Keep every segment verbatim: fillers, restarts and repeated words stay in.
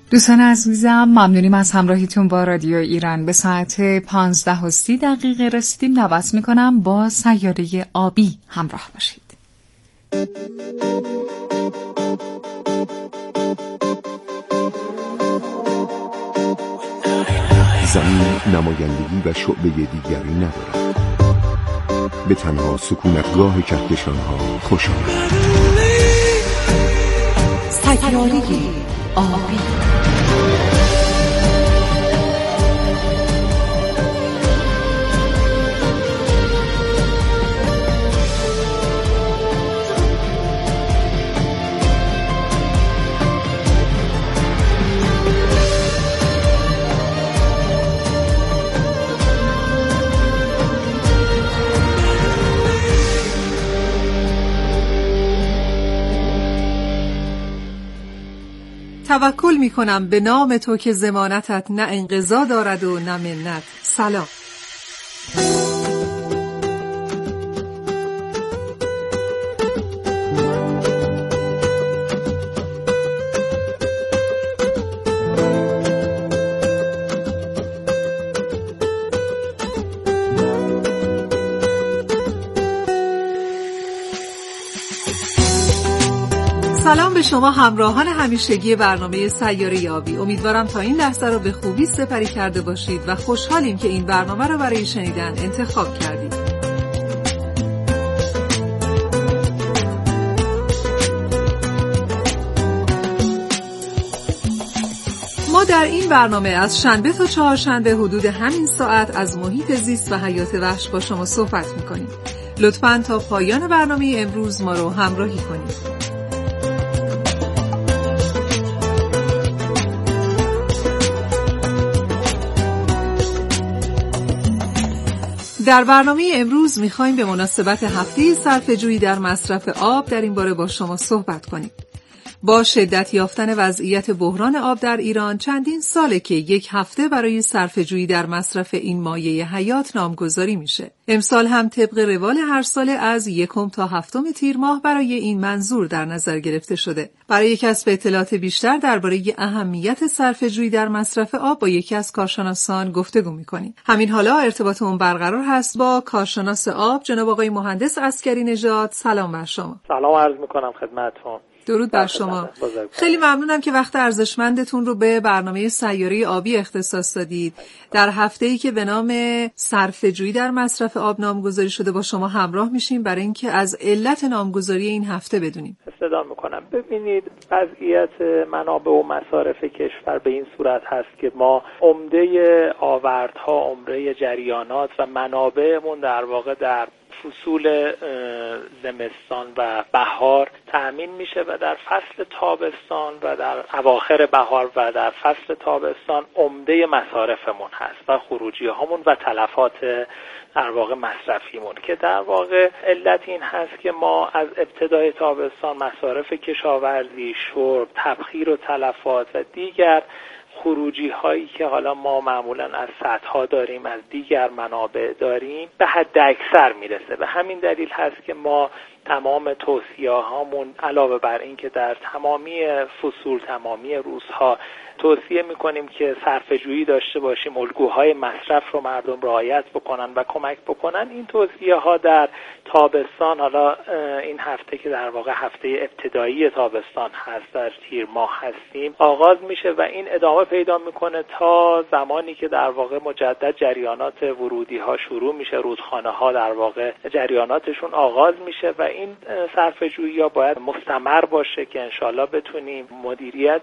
دوستان عزیزم، ممنونیم از همراهیتون با رادیو ایران. به ساعت پانزده و سی دقیقه رسیدیم. دعوت میکنم با سیاره آبی همراه باشید. زمین نمایندگی و شعبه دیگری ندارد. به تنها سکونتگاه کهکشان‌ها خوش آمد. سیاره آبی. توکل می کنم به نام تو که ضمانتت نه انقضا دارد و نه منت. سلام. سلام به شما همراهان همیشگی برنامه سیاره آبی. امیدوارم تا این لحظه رو به خوبی سپری کرده باشید و خوشحالیم که این برنامه رو برای شنیدن انتخاب کردید. ما در این برنامه از شنبه تا چهارشنبه حدود همین ساعت از محیط زیست و حیات وحش با شما صحبت می‌کنیم. لطفاً تا پایان برنامه امروز ما رو همراهی کنید. در برنامه امروز می‌خوایم به مناسبت هفته صرفه‌جویی در مصرف آب در این باره با شما صحبت کنیم. با شدت یافتن وضعیت بحران آب در ایران چندین ساله که یک هفته برای صرفه‌جویی در مصرف این مایه حیات نامگذاری میشه. امسال هم طبق روال هر ساله از یکم تا هفتم تیر ماه برای این منظور در نظر گرفته شده. برای کسب اطلاعات بیشتر درباره اهمیت صرفه‌جویی در مصرف آب با یکی از کارشناسان گفتگو می‌کنیم. همین حالا ارتباطمون برقرار هست با کارشناس آب جناب آقای مهندس عسکری نژاد. سلام بر شما. سلام عرض می‌کنم خدمتتون. درود بر شما. خیلی ممنونم که وقت ارزشمندتون رو به برنامه سیاره آبی اختصاص دادید. در هفته‌ای که به نام صرفه‌جویی در مصرف آب نامگذاری شده با شما همراه میشیم برای اینکه از علت نامگذاری این هفته بدونیم. استفاده می‌کنم. ببینید وضعیت منابع و مصارف کشور به این صورت هست که ما عمده آوردها، عمره جریانات و منابعمون در واقع در فصول زمستان و بهار تأمین میشه و در فصل تابستان و در اواخر بهار و در فصل تابستان عمده مصارفمون هست و خروجی هامون و تلفات در واقع مصرفیمون، که در واقع علت این هست که ما از ابتدای تابستان مصارف کشاورزی، شرب، تبخیر و تلفات و دیگر خروجی هایی که حالا ما معمولا از سدها داریم، از دیگر منابع داریم، به حد اکثر میرسه. به همین دلیل هست که ما تمام توصیه هامون علاوه بر این که در تمامی فصول، تمامی روزها توصیه میکنیم که صرفه‌جویی داشته باشیم، الگوهای مصرف رو مردم رعایت بکنن و کمک بکنن، این توصیه ها در تابستان، حالا این هفته که در واقع هفته ابتدایی تابستان هست، در تیر ماه هستیم، آغاز میشه و این ادامه پیدا میکنه تا زمانی که در واقع مجدد جریانات ورودی ها شروع میشه، رودخانه ها در واقع جریاناتشون آغاز میشه و این صرفه‌جویی ها باید مستمر باشه که انشالله بتونیم مدیریت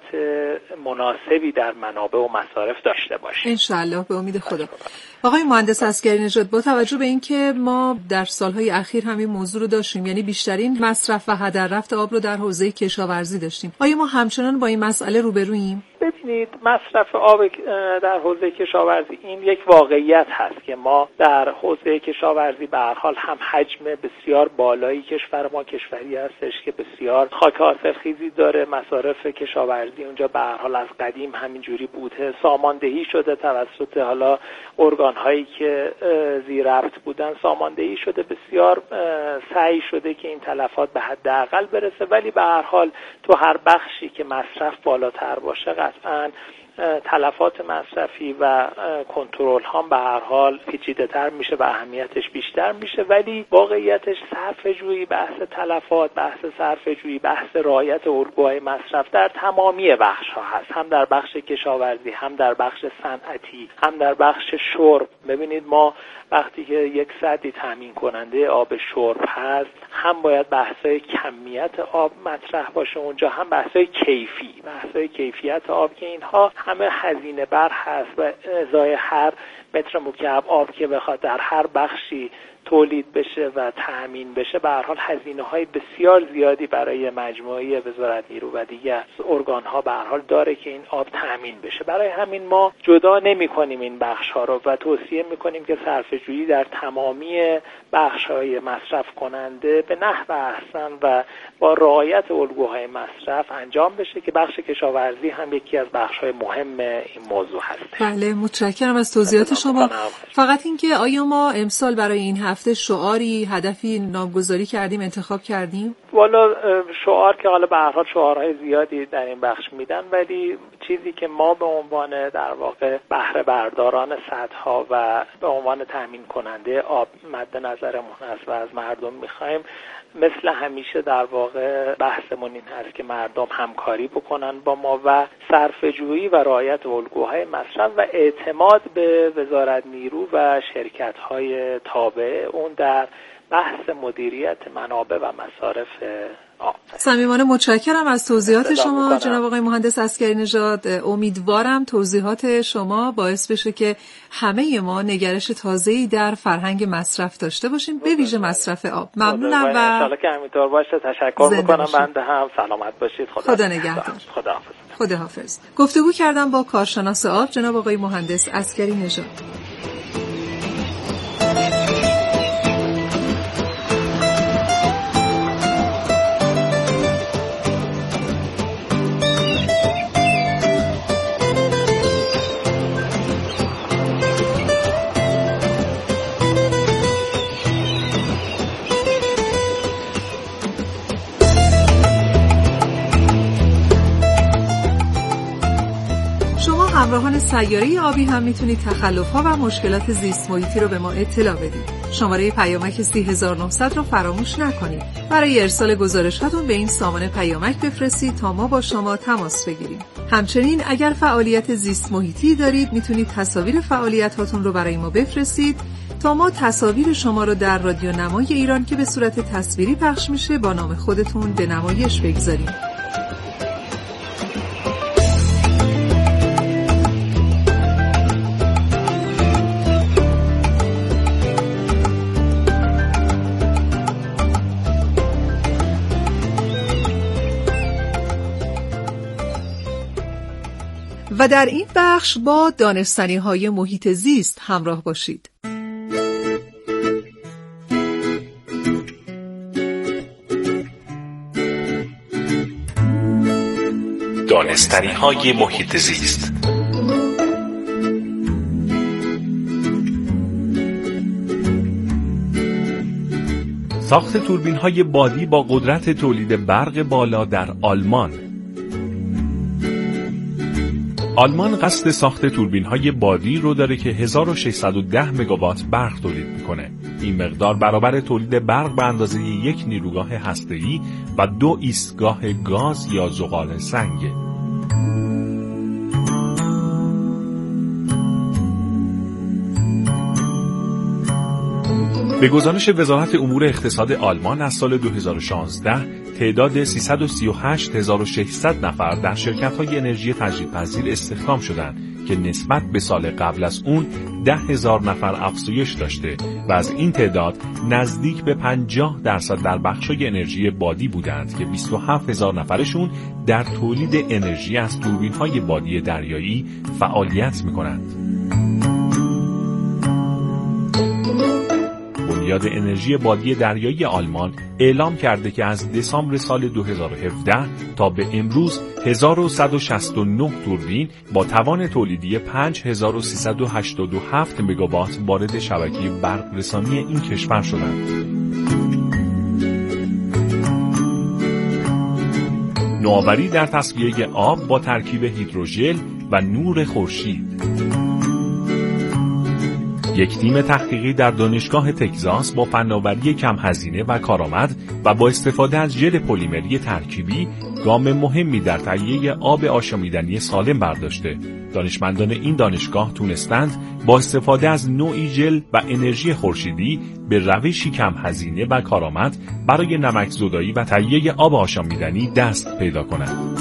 مناسبی در منابع و مصارف داشته باشیم انشالله، به امید خدا. آقای مهندس عسکری نژاد، با توجه به اینکه ما در سالهای اخیر همین موضوع رو داشتیم، یعنی بیشترین مصرف و هدر رفت آب رو در حوزه کشاورزی داشتیم، آیا ما همچنان با این مسئله روبروییم؟ ببینید مصرف آب در حوزه کشاورزی این یک واقعیت هست که ما در حوزه کشاورزی به هر حال هم حجم بسیار بالایی کشور ما کشوری هستش که بسیار خاک حاصلخیزی داره، مصارف کشاورزی اونجا به هر حال از قدیم همینجوری بوده، ساماندهی شده توسط حالا ارگان هایی که زیر ربط بودن، ساماندهی شده، بسیار سعی شده که این تلفات به حداقل برسه، ولی به هر حال تو هر بخشی که مصرف بالاتر باشه قطعا میکنن، تلفات مصرفی و کنترل ها به هر حال پیچیده‌تر میشه و اهمیتش بیشتر میشه. ولی واقعیتش صرفه‌جویی، بحث تلفات، بحث صرفه‌جویی، بحث رعایت الگوهای مصرف در تمامی بخش ها هست، هم در بخش کشاورزی، هم در بخش صنعتی، هم در بخش شرب. ببینید ما وقتی که یک سدی تامین کننده آب شرب هست، هم باید بحث‌های کمیت آب مطرح باشه اونجا، هم بحث‌های کیفی، بحث‌های کیفیت آب که اینها همه هزینه بر هست و ازای هر متر مکعب آب که بخواد در هر بخشی تولید بشه و تأمین بشه، به هر حال هزینه‌های بسیار زیادی برای مجموعه وزارت نیرو و دیگر ارگان‌ها به هر حال داره که این آب تأمین بشه. برای همین ما جدا نمی‌کنیم این بخش‌ها رو و توصیه می‌کنیم که صرفه‌جویی در تمامی بخش‌های مصرف کننده به نحو احسن و با رعایت الگوهای مصرف انجام بشه که بخش کشاورزی هم یکی از بخش‌های مهم این موضوع هست. بله، متشکرم از توضیحات شما. فقط اینکه آیا ما امسال برای این هفته شعاری، هدفی نامگذاری کردیم، انتخاب کردیم؟ والا شعار که حالا به هر حال شعارهای زیادی در این بخش میدن، ولی چیزی که ما به عنوان در واقع بهره برداران سدها و به عنوان تامین کننده آب مد نظرمون هست و از مردم میخوایم، مثل همیشه در واقع بحثمون این هست که مردم همکاری بکنن با ما و صرفه‌جویی و رعایت الگوهای مصرف و اعتماد به وزارت نیرو و شرکت‌های تابع اون در بحث مدیریت منابع و مصارف آب. صمیمانه متشکرم از توضیحات شما جناب آقای مهندس عسکری نژاد. امیدوارم توضیحات شما باعث بشه که همه ما نگرش تازه‌ای در فرهنگ مصرف داشته باشیم، به ویژه مصرف آب. ممنونم و ان شاءالله که همینطور باشه. تشکر می‌کنم. بنده هم سلامت باشید. خدا, خدا نگهدار. خداحافظ. خداحافظ. گفتگو کردم با کارشناس آب جناب آقای مهندس عسکری نژاد. همراهان سیاره آبی هم میتونید تخلف‌ها و مشکلات زیست محیطی رو به ما اطلاع بدید. شماره پیامک سی هزار و نهصد رو فراموش نکنید. برای ارسال گزارشاتون به این سامانه پیامک بفرستید تا ما با شما تماس بگیریم. همچنین اگر فعالیت زیست محیطی دارید میتونید تصاویر فعالیتاتون رو برای ما بفرستید تا ما تصاویر شما رو در رادیو نمای ایران که به صورت تصویری پخش میشه با نام خودتون به نمایش بگذاریم. و در این بخش با دانستنی‌های محیط زیست همراه باشید. دانستنی‌های محیط زیست. ساخت توربین‌های بادی با قدرت تولید برق بالا در آلمان. آلمان قصد ساخت توربین‌های بادی رو داره که هزار و ششصد و ده مگاوات برق تولید میکنه. این مقدار برابر تولید برق به اندازه یک نیروگاه هسته‌ای و دو ایستگاه گاز یا زغال سنگه. به گزارش وزارت امور اقتصاد آلمان از سال دو هزار و شانزده تعداد سیصد و سی و هشت هزار و ششصد نفر در شرکت‌های انرژی تجدیدپذیر استخدام شدند که نسبت به سال قبل از اون ده هزار نفر افزایش داشته و از این تعداد نزدیک به پنجاه درصد در بخش‌های انرژی بادی بودند که بیست و هفت هزار نفرشون در تولید انرژی از توربین‌های بادی دریایی فعالیت می‌کنند. بنیاد انرژی بادی دریایی آلمان اعلام کرده که از دسامبر سال دو هزار و هفده تا به امروز هزار و صد و شصت و نه توربین با توان تولیدی پنج هزار و سیصد و هشتاد و هفت مگاوات وارد شبکه برق رسانی این کشور شدند. نوآوری در تصفیه آب با ترکیب هیدروژل و نور خورشید. یک تیم تحقیقی در دانشگاه تگزاس با فناوری کم هزینه و کارآمد و با استفاده از ژل پلیمری ترکیبی گام مهمی در تهیه آب آشامیدنی سالم برداشته. دانشمندان این دانشگاه تونستند با استفاده از نوعی ژل و انرژی خورشیدی به روشی کم هزینه و کارآمد برای نمک زدایی و تهیه آب آشامیدنی دست پیدا کنند.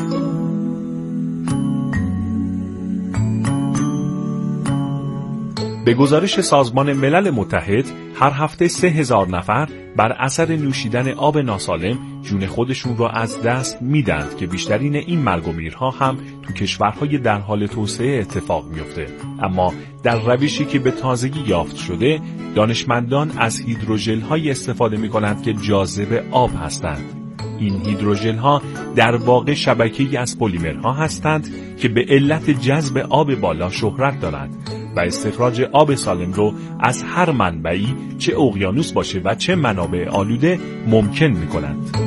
به گزارش سازمان ملل متحد هر هفته سه هزار نفر بر اثر نوشیدن آب ناسالم جون خودشون را از دست میدند که بیشترین این مرگ و میرها هم تو کشورهای در حال توسعه اتفاق میفته. اما در روشی که به تازگی یافت شده دانشمندان از هیدروژل های استفاده می کنند که جاذب آب هستند. این هیدروژل ها در واقع شبکه‌ای از پلیمرها هستند که به علت جذب آب بالا شهرت دارند و استخراج آب سالم رو از هر منبعی چه اقیانوس باشه و چه منابع آلوده ممکن می کنند.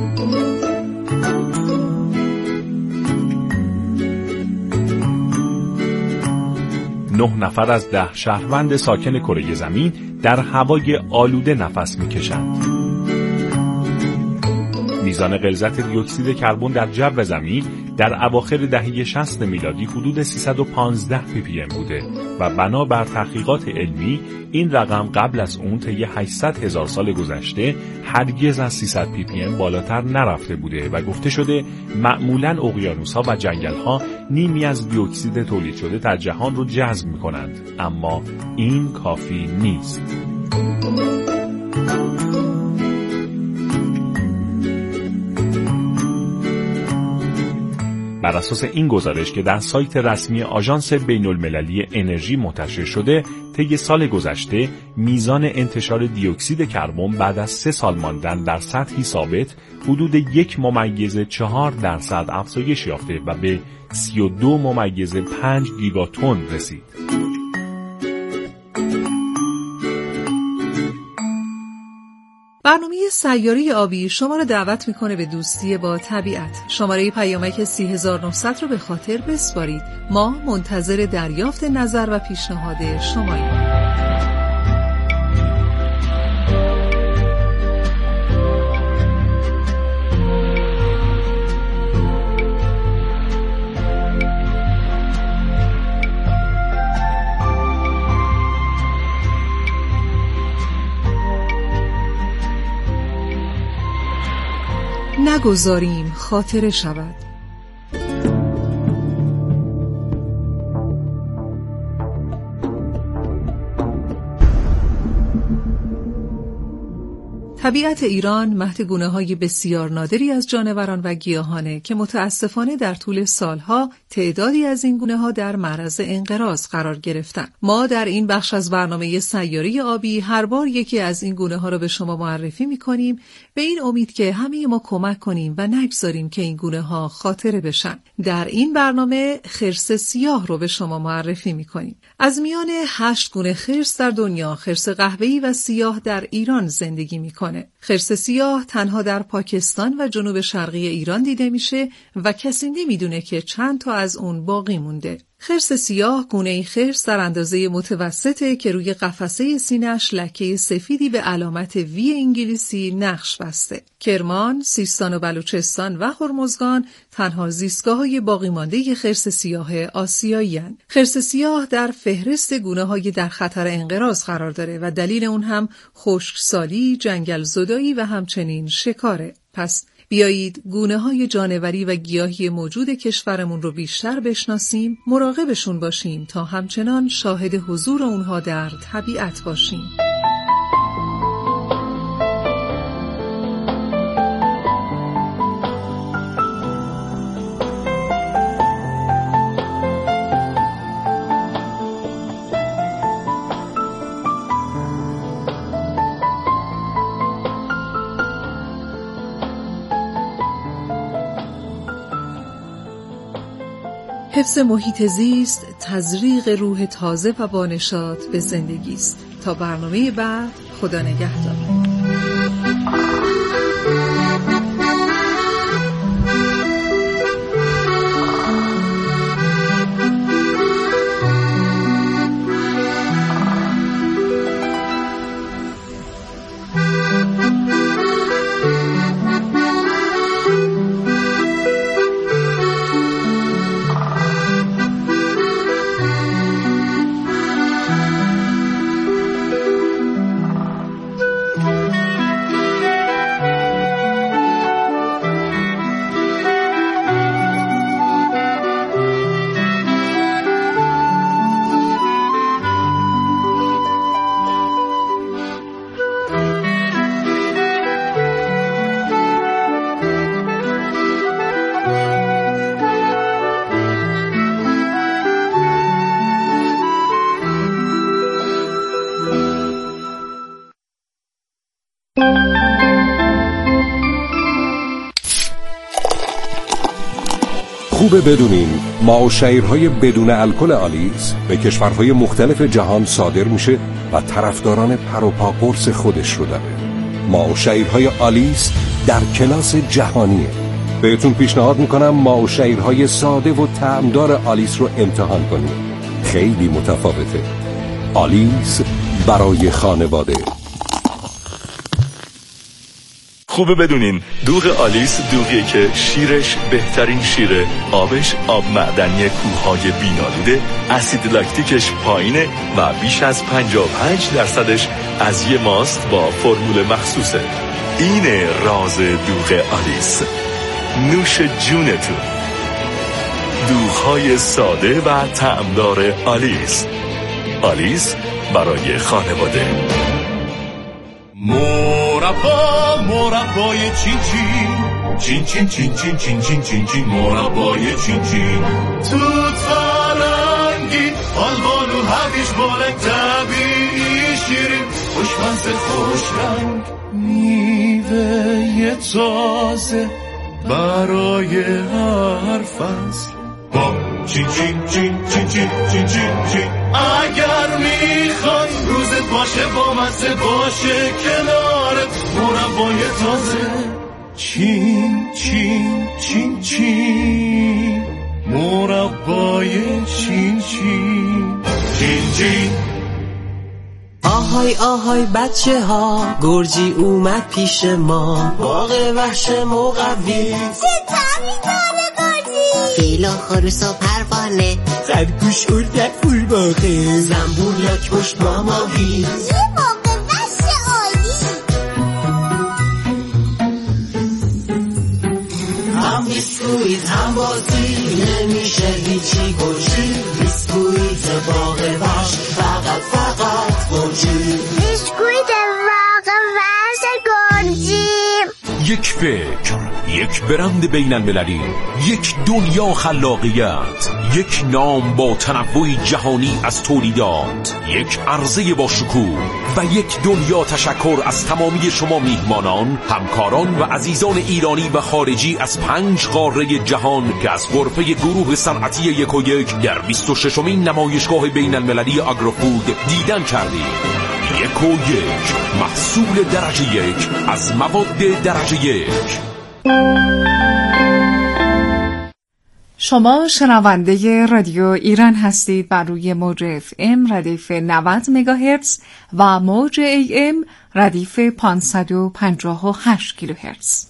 نه نفر از ده شهروند ساکن کره زمین در هوای آلوده نفس می کشند. میزان غلظت دی اکسید کربن در جو زمین در اواخر دهه شصت میلادی حدود سیصد و پانزده پی پی ام بوده و بنا بر تحقیقات علمی این رقم قبل از اون طی هشتصد هزار سال گذشته هرگز از سیصد پی پی ام بالاتر نرفته بوده و گفته شده معمولاً اقیانوس‌ها و جنگل‌ها نیمی از دی اکسید تولید شده در جهان رو جذب می‌کنند، اما این کافی نیست. بر اساس این گزارش که در سایت رسمی آژانس بین‌المللی انرژی منتشر شده، طی سال گذشته میزان انتشار دی اکسید کربن بعد از سه سال ماندن در سطحی ثابت حدود یک ممیز چهار درصد افزایش یافته و به سی و دو ممیز پنج گیگاتن رسید. برنامه سیاره آبی شما را دعوت میکنه به دوستی با طبیعت. شماره پیامک سی هزار و نهصد رو به خاطر بسپارید. ما منتظر دریافت نظر و پیشنهاد شماییم. نگذاریم خاطره شود. طبیعت ایران مهد گونه‌های بسیار نادری از جانوران و گیاهانه که متاسفانه در طول سالها تعدادی از این گونه‌ها در معرض انقراض قرار گرفتند. ما در این بخش از برنامه سیاره آبی هر بار یکی از این گونه‌ها را به شما معرفی می‌کنیم به این امید که همه ما کمک کنیم و نگذاریم که این گونه‌ها خاطره بشن. در این برنامه خرس سیاه رو به شما معرفی می‌کنیم. از میان هشت گونه خرس در دنیا، خرس قهوه‌ای و سیاه در ایران زندگی می‌کنه. خرس سیاه تنها در پاکستان و جنوب شرقی ایران دیده میشه و کسی نمیدونه که چند تا از اون باقی مونده. خرس سیاه گونه‌ای خرس در اندازه متوسطه که روی قفسه سینه‌اش لکه سفیدی به علامت وی انگلیسی نقش بسته. کرمان، سیستان و بلوچستان و هرمزگان تنها زیستگاه‌های باقی مانده خرس سیاه آسیایی‌اند. خرس سیاه در فهرست گونه‌های در خطر انقراض قرار داره و دلیل اون هم خشکسالی، جنگل زدایی و همچنین شکاره. پس بیایید گونه‌های جانوری و گیاهی موجود کشورمون رو بیشتر بشناسیم، مراقبشون باشیم تا همچنان شاهد حضور اونها در طبیعت باشیم. حفظ محیط زیست، تزریق روح تازه و بانشاط به زندگی است. تا برنامه بعد، خدا نگهدار. خوبه بدونین معاشیرهای بدون الکل آلیس به کشورهای مختلف جهان صادر میشه و طرفداران پر و پا قرص خودش رو داره. معاشیرهای آلیس در کلاس جهانیه. بهتون پیشنهاد میکنم معاشیرهای ساده و طعمدار آلیس رو امتحان کنید. خیلی متفاوته. آلیس برای خانواده. خوبه بدونین دوغ آلیس دوغیه که شیرش بهترین شیره، آبش آب معدنی کوههای بینالوده، اسید لاکتیکش پایینه و بیش از پنجاه و پنج درصدش از یه ماست با فرمول مخصوصه. اینه راز دوغ آلیس. نوش جونتون. دوغهای ساده و طعمدار آلیس. آلیس برای خانواده. مربا مربای چین چین چین چین چین چین چین چین چین مربای چین چین توت فرنگی آلبالو هویج بالک طبیعی شیرین خوشمزه خوش رنگ میوه تازه برای هر فصل با چین چین چین چین چین چین چین چین اگر میخوای روزت باشه با مزه باشه کنارت مربای تازه چین چین چین چین مربای چین چین چین چین. آهای آهای بچه ها گرجی اومد پیش ما باغ وحش مقوی چه طعمی داره گرجی فیلا خروس و پروانه خرگوش اردک فول باقه زنبور لاک پشت ماماهی یه باغ وحش عالی هم بیسکویت هم بازی نمیشه هیچی گرجی بیسکویت باغ وحش فقط فقط گرجی بیسکویت باغ وحش گرجی. یک فکر، یک برند بین المللی، یک دنیا خلاقیت، یک نام با تنوع جهانی از تولیدات، یک عرضه با شکوه و یک دنیا تشکر از تمامی شما میهمانان، همکاران و عزیزان ایرانی و خارجی از پنج قاره جهان که از غرفه گروه صنعتی یک و یک در بیست و ششمین نمایشگاه بین المللی آگروفود دیدن کردید. یک و یک، محصول درجه یک از مواد درجه یک. شما شنونده رادیو ایران هستید بر روی موج اف ام ردیف نود مگاهرتز و موج ای ام ردیف پانصد و پنجاه و هشت کیلوهرتز.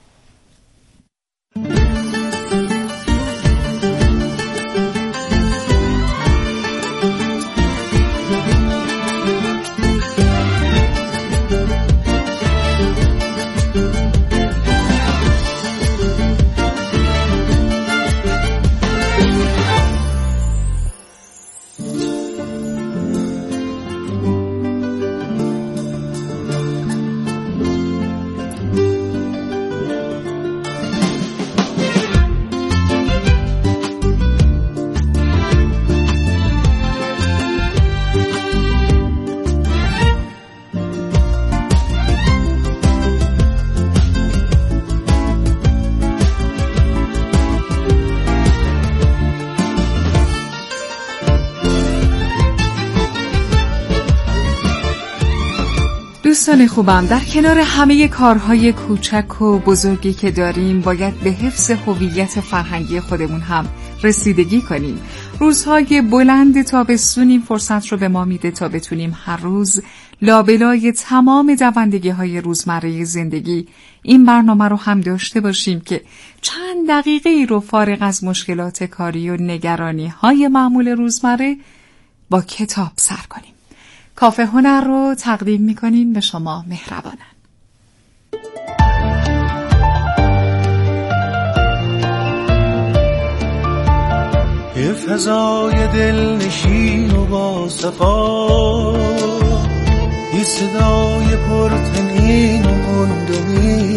دوستان خوبم، در کنار همه کارهای کوچک و بزرگی که داریم باید به حفظ هویت فرهنگی خودمون هم رسیدگی کنیم. روزهای بلند تابستون این فرصت رو به ما میده تا بتونیم هر روز لابلای تمام دوندگی‌های روزمره زندگی این برنامه رو هم داشته باشیم که چند دقیقه ای رو فارغ از مشکلات کاری و نگرانی‌های معمول روزمره با کتاب سر کنیم. کافه هنر رو تقدیم می‌کنیم به شما مهربانن. یه فضای دلنشین و با صفا، یه صدای پرتنین و مندنی،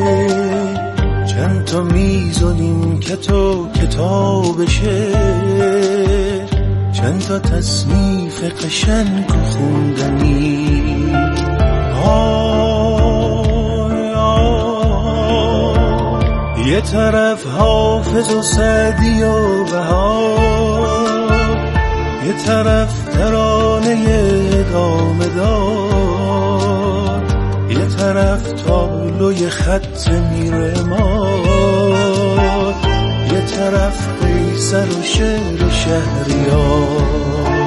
چند تا میزونیم که تو کتابشه، چند تا تصنیف قشنگ و خوندنی. آه آه یه یه طرف حافظ و سعدی و بهار، یه طرف ترانه ادامه دار، یه طرف تابلوی خط میرمار، یه طرف قیصر و شعر شهریار.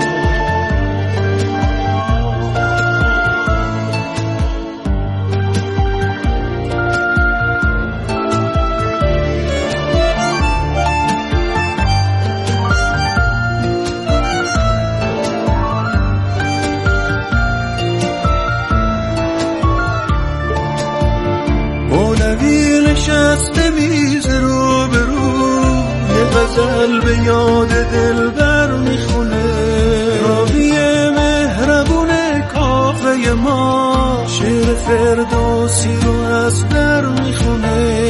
نشسته میز رو به رو، یه غزل به یاد دلبر میخونه، راوی مهربون کافه ما شعر فردوسی رو از در میخونه،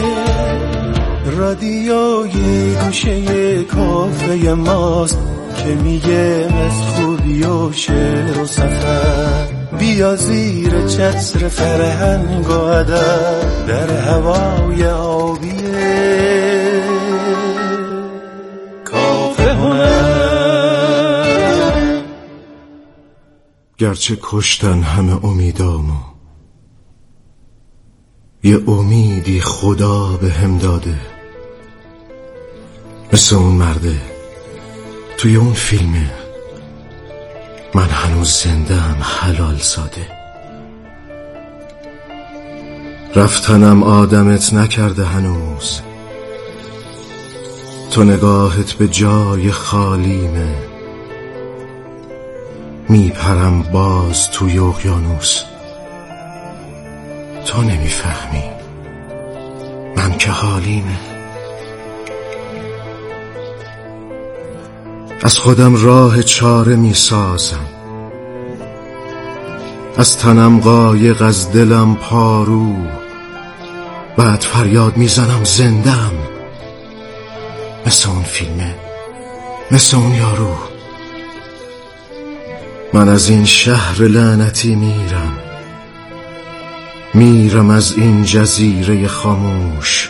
رادیوی گوشه کافه ماست که میگه از خوبی و شعر و سفر، بیا زیر چتر فرهنگ و ادب در هوای آبیه کافه هنر. گرچه کشتن همه امیدامو، یه امیدی خدا به هم داده، مثل اون مرده توی اون فیلمه، من هنوز زنده‌ام حلال ساده. رفتنم آدمت نکرده هنوز، تو نگاهت به جای خالیمه، میپرم باز توی اقیانوس، تو نمیفهمی من که حالیمه. از خودم راه چاره می سازم، از تنم قایق از دلم پارو، بعد فریاد می زنم زندم، مثل اون فیلمه، مثل اون یارو. من از این شهر لعنتی میرم، میرم از این جزیره خاموش،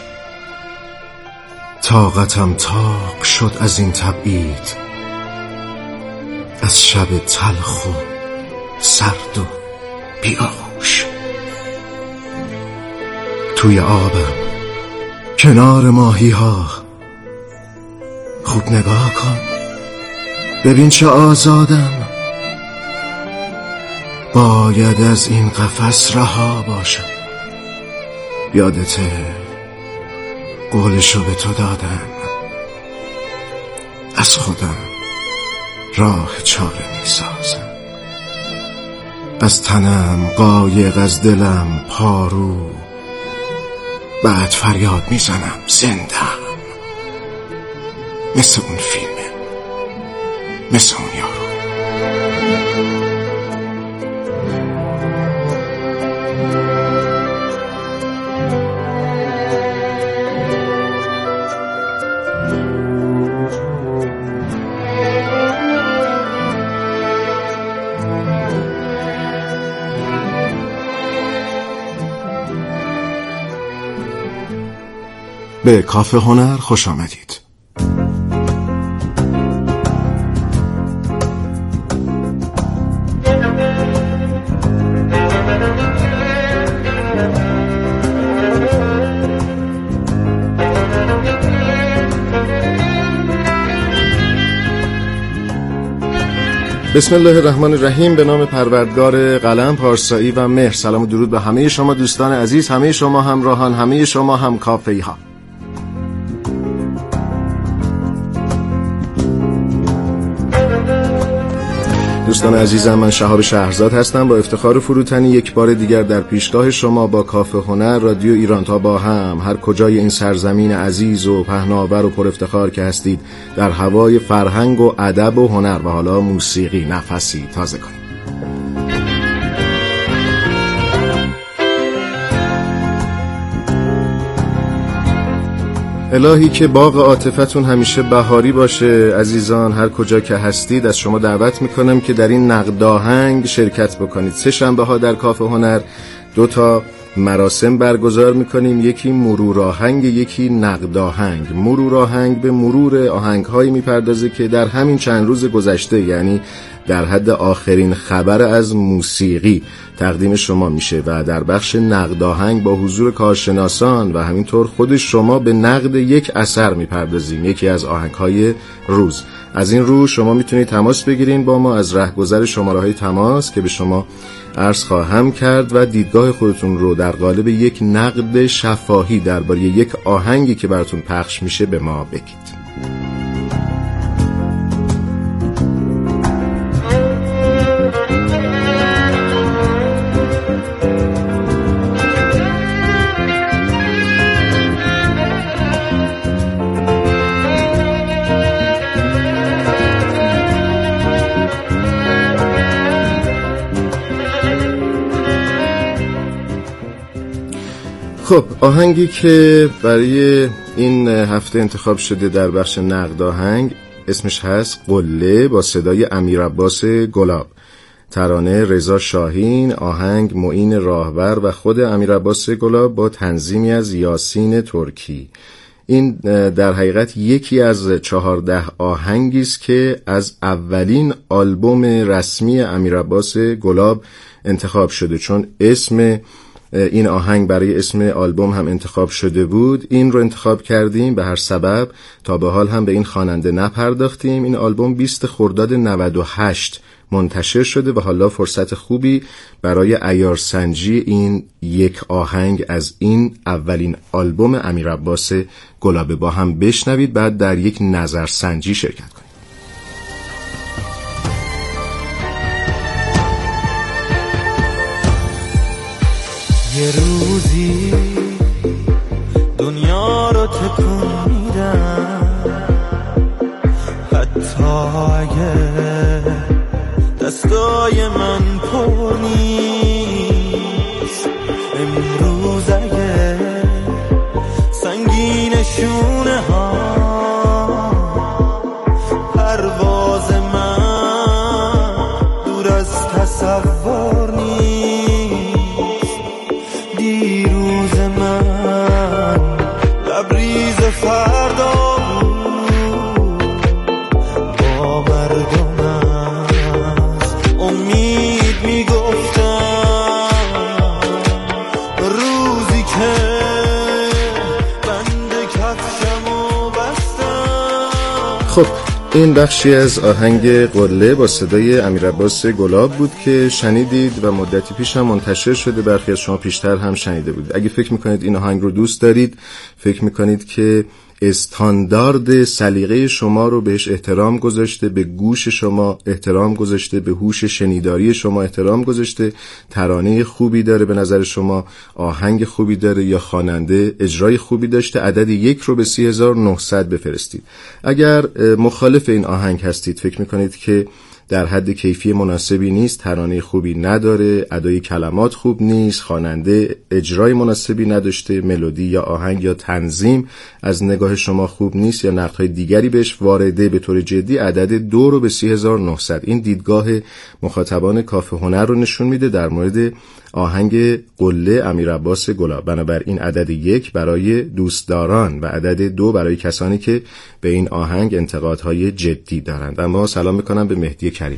طاقتم طاق شد از این تبعید، از شب تلخ و سرد و بی‌آغوش. توی آبم کنار ماهی ها، خوب نگاه کن ببین چه آزادم، باید از این قفس رها باشم. یادته قولشو به تو دادم، از خودم راه چاره می سازم، از تنم قایق از دلم پارو، بعد فریاد می زنم زندم، مثل اون فیلمه، مثل اون یارو. به کافه هنر خوش آمدید. بسم الله الرحمن الرحیم. به نام پروردگار قلم، پارسایی و مهر. سلام و درود به همه شما دوستان عزیز، همه شما همراهان، همه شما هم کافه‌ای ها. دوستان عزیزم، من شهاب شهرزاد هستم. با افتخار فروتنی یک بار دیگر در پیشگاه شما با کافه هنر رادیو ایران تا با هم هر کجای این سرزمین عزیز و پهناور و پر افتخار که هستید در هوای فرهنگ و ادب و هنر و حالا موسیقی نفسی تازه کنید. الهی که باغ عاطفتون همیشه بهاری باشه. عزیزان هر کجا که هستید از شما دعوت میکنم که در این نقد آهنگ شرکت بکنید. سه شنبه ها در کافه هنر دو تا مراسم برگزار میکنیم، یکی مرور آهنگ، یکی نقد آهنگ. مرور آهنگ به مرور آهنگ‌هایی میپردازه که در همین چند روز گذشته، یعنی در حد آخرین خبر از موسیقی تقدیم شما میشه و در بخش نقد آهنگ با حضور کارشناسان و همینطور خود شما به نقد یک اثر میپردازیم، یکی از آهنگ‌های روز. از این رو شما میتونید تماس بگیرین با ما از رهگذر شماره‌های تماس که به شما عرض خواهم کرد و دیدگاه خودتون رو در قالب یک نقد شفاهی درباره یک آهنگی که براتون پخش میشه به ما بگید. خب آهنگی که برای این هفته انتخاب شده در بخش نقد آهنگ اسمش هست قله با صدای امیرعباس گلاب، ترانه رضا شاهین، آهنگ معین راهبر و خود امیرعباس گلاب با تنظیمی از یاسین ترکی. این در حقیقت یکی از چهارده آهنگی است که از اولین آلبوم رسمی امیرعباس گلاب انتخاب شده، چون اسم این آهنگ برای اسم آلبوم هم انتخاب شده بود. این رو انتخاب کردیم به هر سبب، تا به حال هم به این خواننده نپرداختیم. این آلبوم بیست خرداد نود و هشت منتشر شده و حالا فرصت خوبی برای عیارسنجی این یک آهنگ از این اولین آلبوم امیرعباس گلاب با هم بشنوید، بعد در یک نظرسنجی شرکت کنید. یه روزی دنیا رو تکون میدم، حتی اگه دستای من پر نیست. امروز اگه سنگین شونه ها پرواز من دور از تصور نیست. دیروز من لبریز فردا بود، با مردم از امید میگفتم روزی که بند کفشمو بستم. خب این بخشی از آهنگ قله با صدای امیرعباس گلاب بود که شنیدید و مدتی پیش هم منتشر شده، برخی از شما پیشتر هم شنیده بود. اگه فکر میکنید این آهنگ رو دوست دارید، فکر میکنید که استاندارد سلیقه شما رو بهش احترام گذاشته، به گوش شما احترام گذاشته، به هوش شنیداری شما احترام گذاشته، ترانه خوبی داره به نظر شما، آهنگ خوبی داره یا خواننده اجرای خوبی داشته، عدد یک رو به سی هزار و نهصد بفرستید. اگر مخالف این آهنگ هستید، فکر میکنید که در حد کیفی مناسبی نیست، ترانه خوبی نداره، ادای کلمات خوب نیست، خواننده اجرای مناسبی نداشته، ملودی یا آهنگ یا تنظیم از نگاه شما خوب نیست یا نقدهای دیگری بهش وارده، به طور جدی عدد دو رو به سی هزار و نهصد. این دیدگاه مخاطبان کافه هنر رو نشون میده در مورد آهنگ قله امیرعباس گلاب. بنابراین عدد یک برای دوستداران و عدد دو برای کسانی که به این آهنگ انتقادهای جدی دارند. اما سلام میکنم به مهدی